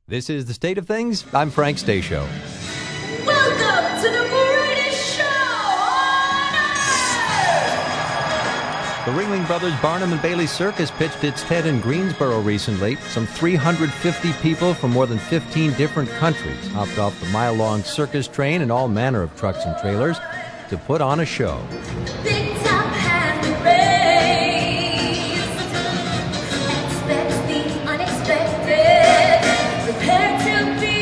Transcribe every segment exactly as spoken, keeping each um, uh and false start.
This is The State of Things. I'm Frank Stasio. Welcome to the greatest show on earth! The Ringling Brothers Barnum and Bailey Circus pitched its tent in Greensboro recently. Some three hundred fifty people from more than fifteen different countries hopped off the mile-long circus train and all manner of trucks and trailers to put on a show. Big top has been raised. Expect the unexpected. Prepare to be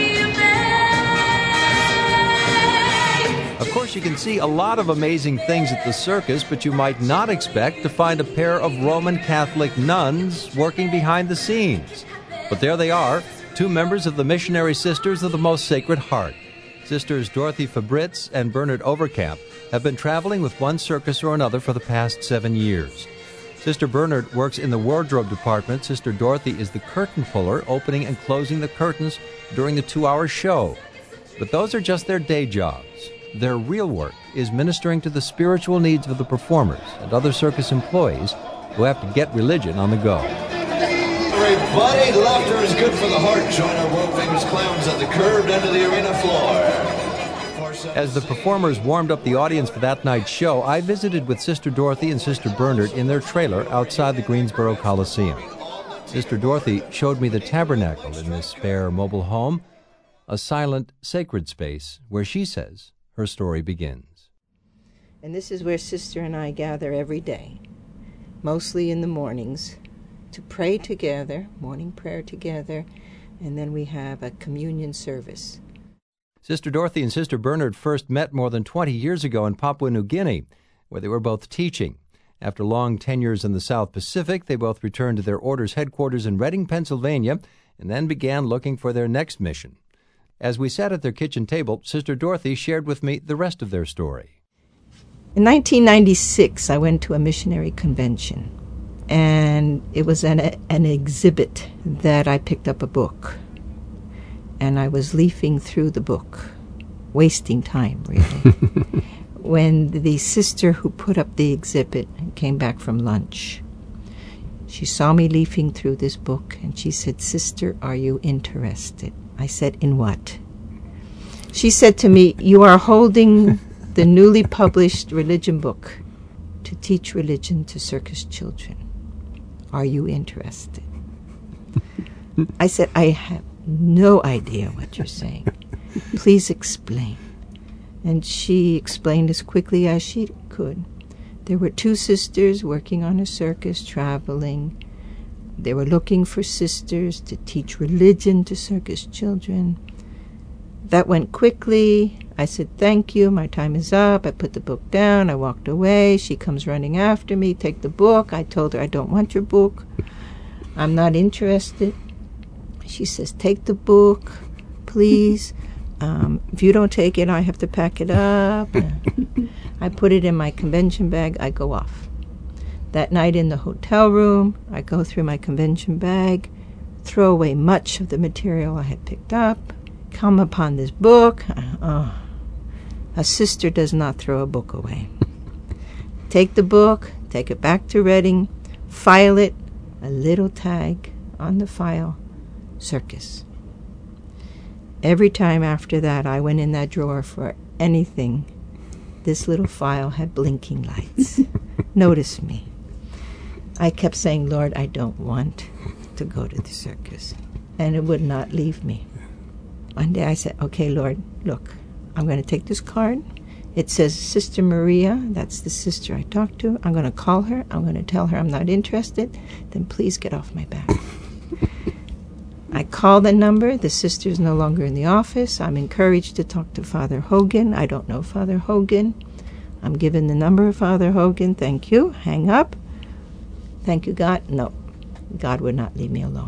amazed. Of course, you can see a lot of amazing things at the circus, but you might not expect to find a pair of Roman Catholic nuns working behind the scenes. But there they are, two members of the Missionary Sisters of the Most Sacred Heart. Sisters Dorothy Fabritz and Bernard Overkamp have been traveling with one circus or another for the past seven years. Sister Bernard works in the wardrobe department. Sister Dorothy is the curtain puller, opening and closing the curtains during the two-hour show. But those are just their day jobs. Their real work is ministering to the spiritual needs of the performers and other circus employees who have to get religion on the go. Everybody, laughter is good for the heart. Join our world-famous clowns at the curved end of the arena floor. As the performers warmed up the audience for that night's show, I visited with Sister Dorothy and Sister Bernard in their trailer outside the Greensboro Coliseum. Sister Dorothy showed me the tabernacle in this spare mobile home, a silent, sacred space where she says her story begins. And this is where Sister and I gather every day, mostly in the mornings, to pray together, morning prayer together, and then we have a communion service. Sister Dorothy and Sister Bernard first met more than twenty years ago in Papua New Guinea, where they were both teaching. After long tenures in the South Pacific, they both returned to their order's headquarters in Reading, Pennsylvania, and then began looking for their next mission. As we sat at their kitchen table, Sister Dorothy shared with me the rest of their story. In nineteen ninety-six, I went to a missionary convention, and it was an, an exhibit that I picked up a book. And I was leafing through the book, wasting time, really, when the sister who put up the exhibit came back from lunch. She saw me leafing through this book, and she said, "Sister, are you interested?" I said, "In what?" She said to me, "You are holding the newly published religion book to teach religion to circus children. Are you interested?" I said, "I have no idea what you're saying. Please explain." And she explained as quickly as she could. There were two sisters working on a circus, traveling. They were looking for sisters to teach religion to circus children. That went quickly. I said, "Thank you, my time is up." I put the book down. I walked away. She comes running after me. "Take the book." I told her, "I don't want your book. I'm not interested." She says, "Take the book, please. Um, if you don't take it, I have to pack it up." I put it in my convention bag. I go off. That night in the hotel room, I go through my convention bag, throw away much of the material I had picked up, come upon this book. Oh, a sister does not throw a book away. Take the book, take it back to Reading, file it, a little tag on the file. Circus. Every time after that I went in that drawer for anything, this little file had blinking lights. Notice me. I kept saying, "Lord, I don't want to go to the circus." And it would not leave me. One day I said, "Okay, Lord, look, I'm going to take this card. It says Sister Maria. That's the sister I talked to. I'm going to call her. I'm going to tell her I'm not interested. Then please get off my back." I call the number. The sister's no longer in the office. I'm encouraged to talk to Father Hogan. I don't know Father Hogan. I'm given the number of Father Hogan. "Thank you." Hang up. "Thank you, God." No, God would not leave me alone.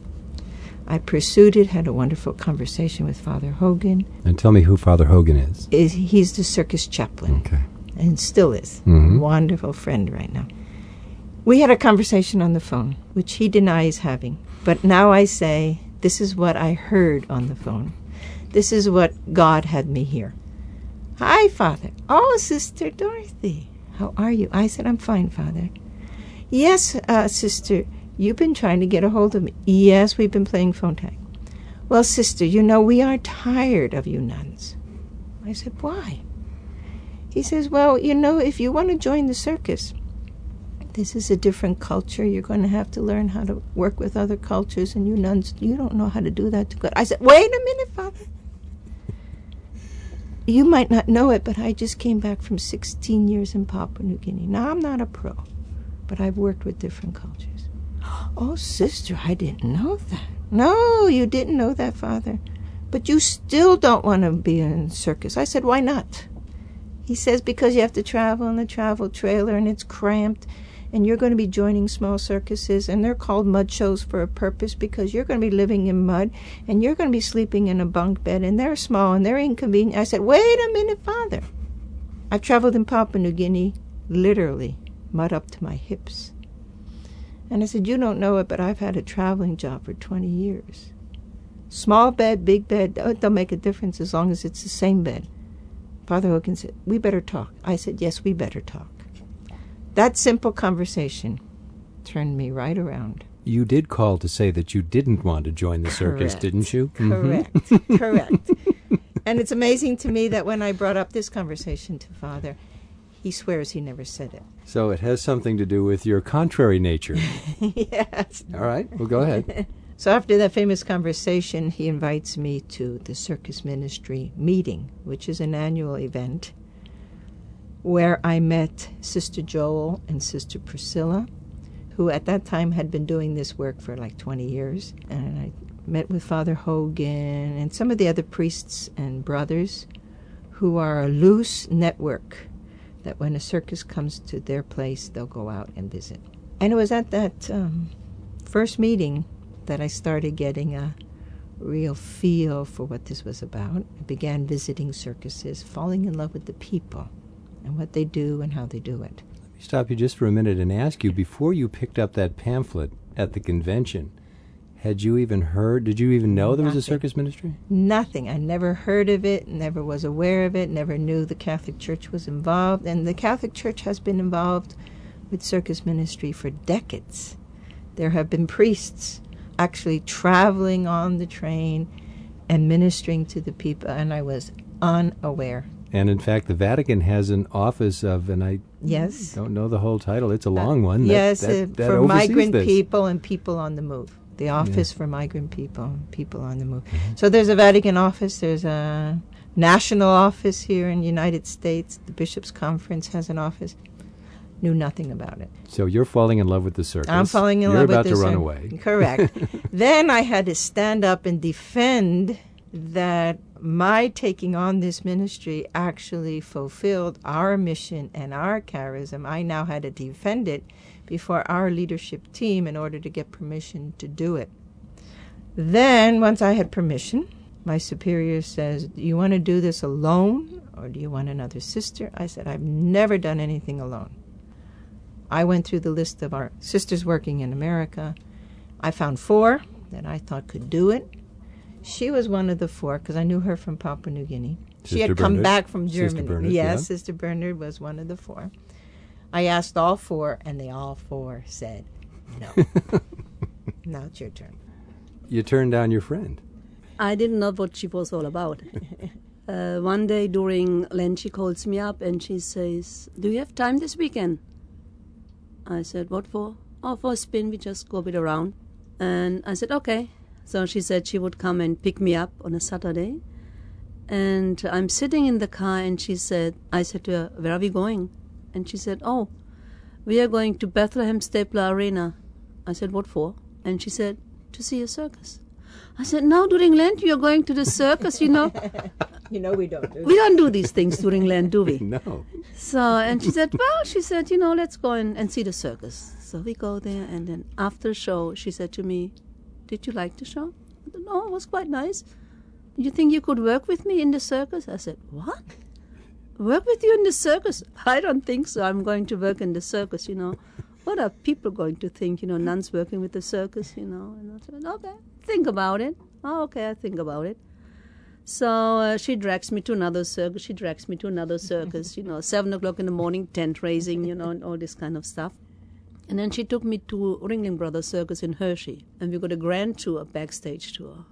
I pursued it, had a wonderful conversation with Father Hogan. And tell me who Father Hogan is. is he's the circus chaplain. Okay. And still is. Mm-hmm. Wonderful friend right now. We had a conversation on the phone, which he denies having. But now I say, this is what I heard on the phone. This is what God had me hear. "Hi, Father." "Oh, Sister Dorothy. How are you?" I said, "I'm fine, Father." "Yes, uh, Sister, you've been trying to get a hold of me." "Yes, we've been playing phone tag." well, sister, you know, we are tired of you nuns. I said, why? He says, well, you know, if you want to join the circus, this is a different culture. You're going to have to learn how to work with other cultures, and you nuns, you don't know how to do that too good. I said, wait a minute, Father. You might not know it, but I just came back from sixteen years in Papua New Guinea. Now, I'm not a pro, but I've worked with different cultures. Oh, sister, I didn't know that. No, you didn't know that, Father. But you still don't want to be in a circus. I said, why not? He says, because you have to travel in the travel trailer, and it's cramped, and you're going to be joining small circuses, and they're called mud shows for a purpose, because you're going to be living in mud, and you're going to be sleeping in a bunk bed, and they're small, and they're inconvenient. I said, wait a minute, Father. I've traveled in Papua New Guinea, literally, mud up to my hips. And I said, you don't know it, but I've had a traveling job for twenty years. Small bed, big bed, it don't make a difference as long as it's the same bed. Father Hogan said, we better talk. I said, yes, we better talk. That simple conversation turned me right around. You did call to say that you didn't want to join the circus, Correct. didn't you? Correct. Mm-hmm. Correct. And it's amazing to me that when I brought up this conversation to Father, he swears he never said it. So it has something to do with your contrary nature. Yes. All right, well, go ahead. So after that famous conversation, he invites me to the Circus Ministry meeting, which is an annual event where I met Sister Joel and Sister Priscilla, who at that time had been doing this work for like twenty years. And I met with Father Hogan and some of the other priests and brothers who are a loose network that when a circus comes to their place, they'll go out and visit. And it was at that um, first meeting that I started getting a real feel for what this was about. I began visiting circuses, falling in love with the people and what they do and how they do it. Let me stop you just for a minute and ask you, before you picked up that pamphlet at the convention, had you even heard, did you even know there was a Nothing. circus ministry? Nothing. I never heard of it, never was aware of it, never knew the Catholic Church was involved. And the Catholic Church has been involved with circus ministry for decades. There have been priests actually traveling on the train and ministering to the people, and I was unaware. And in fact, the Vatican has an office of, and I Yes. don't know the whole title, it's a long one. that- Yes, that, uh, that for oversees migrant this. people and people on the move. The Office for Migrant People and People on the Move. So there's a Vatican office, there's a national office here in the United States. The Bishops' Conference has an office. Knew nothing about it. So you're falling in love with the circus. I'm falling in You're love with about this. to run uh, away. Correct. Then I had to stand up and defend that my taking on this ministry actually fulfilled our mission and our charism. I now had to defend it before our leadership team in order to get permission to do it. Then, once I had permission, my superior says, do you want to do this alone or do you want another sister? I said, I've never done anything alone. I went through the list of our sisters working in America. I found four that I thought could do it. She was one of the four because I knew her from Papua New Guinea. She Sister had come Bernard. back from Sister Germany. Bernard, yes, yeah. Sister Bernard was one of the four. I asked all four, and they all four said no. Now it's your turn. You turned down your friend. I didn't know what she was all about. uh, one day during Lent, she calls me up and she says, do you have time this weekend? I said, what for? Oh, for a spin, we just go a bit around. And I said, okay. So she said she would come and pick me up on a Saturday. And I'm sitting in the car and she said, I said to her, where are we going? And she said, oh, we are going to Bethlehem Stapler Arena. I said, what for? And she said, to see a circus. I said, now during Lent you're going to the circus, you know. You know we don't do We don't do these things during Lent, do we? No. So, and she said, well, she said, you know, let's go and, and see the circus. So we go there, and then after the show, she said to me, did you like the show? I said, no, it was quite nice. You think you could work with me in the circus? I said, what? Work with you in the circus? I don't think so. I'm going to work in the circus, you know. What are people going to think, you know, nuns working with the circus, you know? And I said, okay, think about it. Oh, okay, I think about it. So uh, she drags me to another circus. She drags me to another circus, you know, seven o'clock in the morning, tent raising, you know, and all this kind of stuff. And then she took me to Ringling Brothers Circus in Hershey. And we got a grand tour, backstage tour.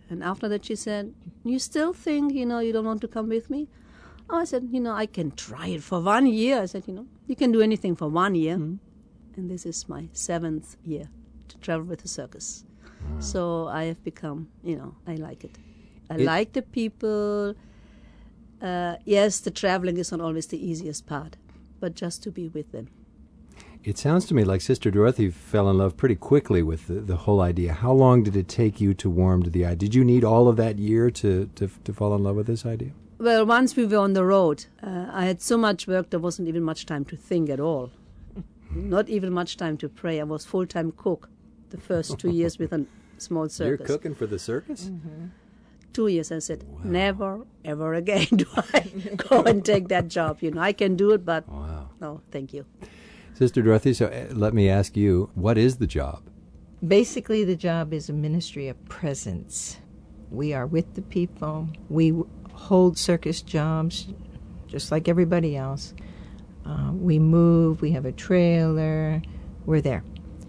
And after that, she said, you still think, you know, you don't want to come with me? Oh, I said, you know, I can try it for one year. I said, you know, you can do anything for one year. Mm-hmm. And this is my seventh year to travel with the circus. Wow. So I have become, you know, I like it. I it, like the people. Uh, yes, the traveling is not always the easiest part, but just to be with them. It sounds to me like Sister Dorothy fell in love pretty quickly with the, the whole idea. How long did it take you to warm to the idea? Did you need all of that year to, to, to fall in love with this idea? Well, once we were on the road, uh, I had so much work, there wasn't even much time to think at all. Not even much time to pray. I was full-time cook the first two years with a small circus. You're cooking for the circus? Mm-hmm. Two years, I said, wow. Never, ever again do I go and take that job. You know, I can do it, but wow. No, thank you. Sister Dorothy, so uh, let me ask you, what is the job? Basically, the job is a ministry of presence. We are with the people. We w- hold circus jobs just like everybody else. Uh, we move, we have a trailer, we're there.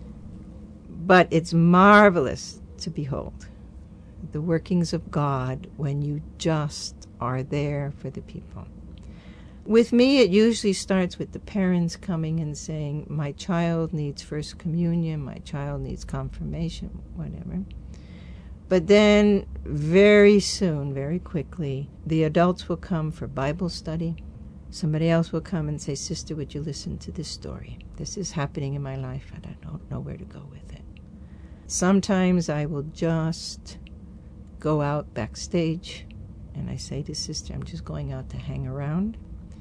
But it's marvelous to behold the workings of God when you just are there for the people. With me, it usually starts with the parents coming and saying, my child needs First Communion, my child needs confirmation, whatever. But then very soon, very quickly, the adults will come for Bible study. Somebody else will come and say, Sister, would you listen to this story? This is happening in my life, and I don't know where to go with it. Sometimes I will just go out backstage, and I say to Sister, I'm just going out to hang around.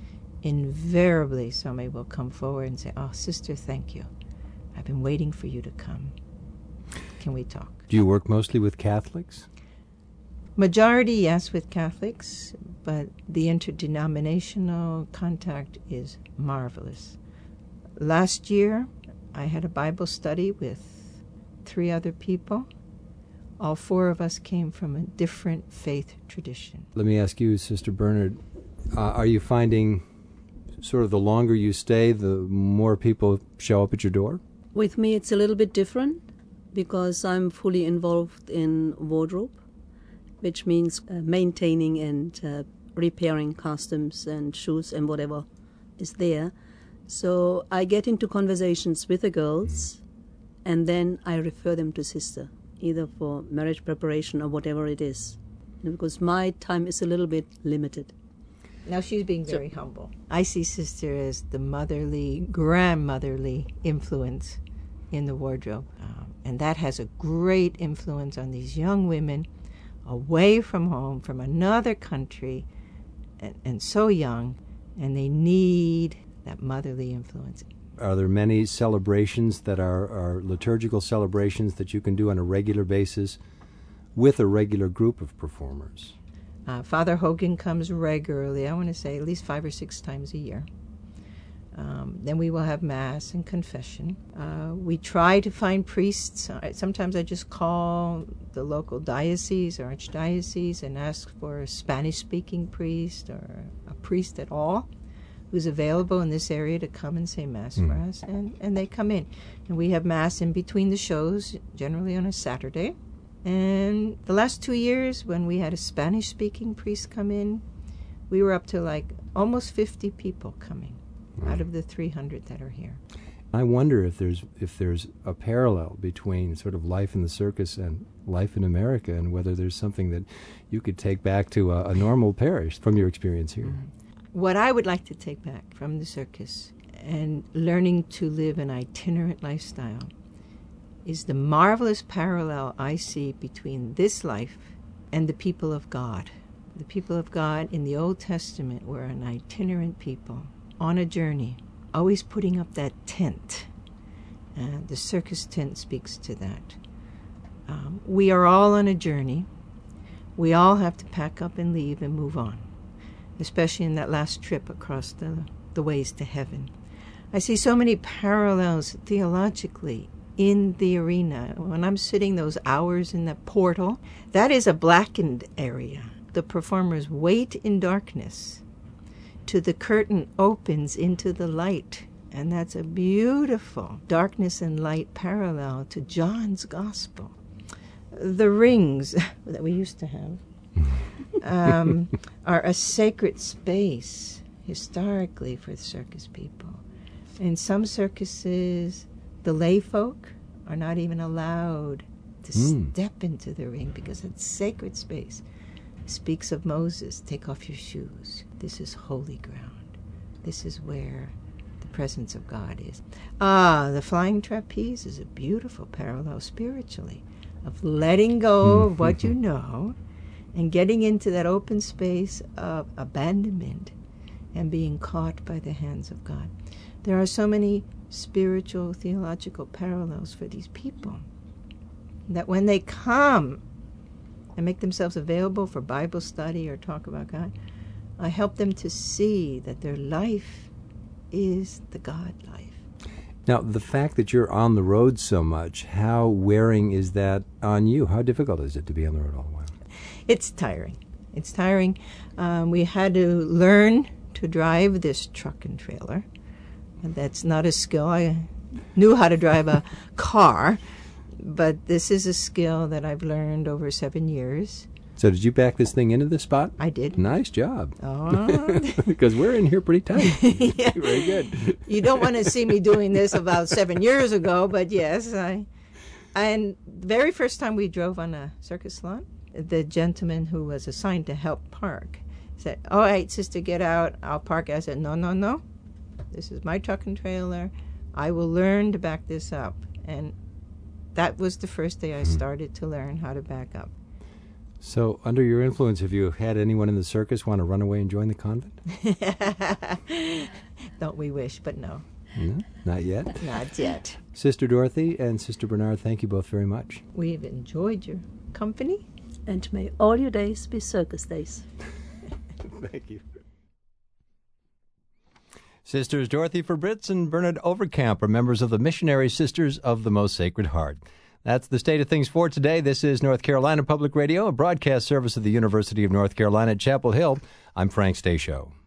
Invariably, somebody will come forward and say, oh, Sister, thank you. I've been waiting for you to come. Can we talk? Do you work mostly with Catholics? Majority, yes, with Catholics, but the interdenominational contact is marvelous. Last year, I had a Bible study with three other people. All four of us came from a different faith tradition. Let me ask you, Sister Bernard, uh, are you finding sort of the longer you stay, the more people show up at your door? With me, it's a little bit different because I'm fully involved in wardrobe, which means uh, maintaining and uh, repairing costumes and shoes and whatever is there. So I get into conversations with the girls, and then I refer them to Sister, either for marriage preparation or whatever it is, because my time is a little bit limited. Now she's being very so, humble. I see Sister as the motherly, grandmotherly influence in the wardrobe. Um, and that has a great influence on these young women away from home, from another country, and, and so young, and they need that motherly influence. Are there many celebrations that are, are liturgical celebrations that you can do on a regular basis with a regular group of performers? Uh, Father Hogan comes regularly, I want to say at least five or six times a year. Um, then we will have Mass and confession. Uh, we try to find priests. Uh, sometimes I just call the local diocese or archdiocese and ask for a Spanish-speaking priest or a priest at all who's available in this area to come and say Mass mm. for us. And, and they come in. And we have Mass in between the shows, generally on a Saturday. And the last two years, when we had a Spanish-speaking priest come in, we were up to like almost fifty people coming. Right. Out of the three hundred that are here. I wonder if there's if there's a parallel between sort of life in the circus and life in America, and whether there's something that you could take back to a, a normal parish from your experience here. Mm-hmm. What I would like to take back from the circus and learning to live an itinerant lifestyle is the marvelous parallel I see between this life and the people of God. The people of God in the Old Testament were an itinerant people on a journey, always putting up that tent. Uh, the circus tent speaks to that. Um, we are all on a journey. We all have to pack up and leave and move on, especially in that last trip across the, the ways to heaven. I see so many parallels theologically in the arena. When I'm sitting those hours in that portal, that is a blackened area. The performers wait in darkness till the curtain opens into the light. And that's a beautiful darkness and light parallel to John's gospel. the rings that we used to have um, are a sacred space historically for circus people. In some circuses, the lay folk are not even allowed to Mm. step into the ring because it's sacred space. It speaks of Moses, take off your shoes. This is holy ground. This is where the presence of God is. Ah, the flying trapeze is a beautiful parallel spiritually of letting go of what you know and getting into that open space of abandonment and being caught by the hands of God. There are so many spiritual, theological parallels for these people that when they come and make themselves available for Bible study or talk about God, I help them to see that their life is the God life. Now, the fact that you're on the road so much, how wearing is that on you? How difficult is it to be on the road all the while? It's tiring. It's tiring. Um, we had to learn to drive this truck and trailer. And that's not a skill. I knew how to drive a car, but this is a skill that I've learned over seven years. So did you back this thing into the spot? I did. Nice job. Oh. Because we're in here pretty tight. Yeah. Very good. You don't want to see me doing this about seven years ago, but yes, I. And the very first time we drove on a circus lot, the gentleman who was assigned to help park said, "All right, sister, get out. I'll park." I said, "No, no, no. This is my truck and trailer. I will learn to back this up." And that was the first day I started to learn how to back up. So, under your influence, have you had anyone in the circus want to run away and join the convent? Don't we wish, but no. No, not yet. Not yet. Sister Dorothy and Sister Bernard, thank you both very much. We've enjoyed your company. And may all your days be circus days. Thank you. Sisters Dorothy Fabritz and Bernard Overkamp are members of the Missionary Sisters of the Most Sacred Heart. That's the state of things for today. This is North Carolina Public Radio, a broadcast service of the University of North Carolina at Chapel Hill. I'm Frank Stasio.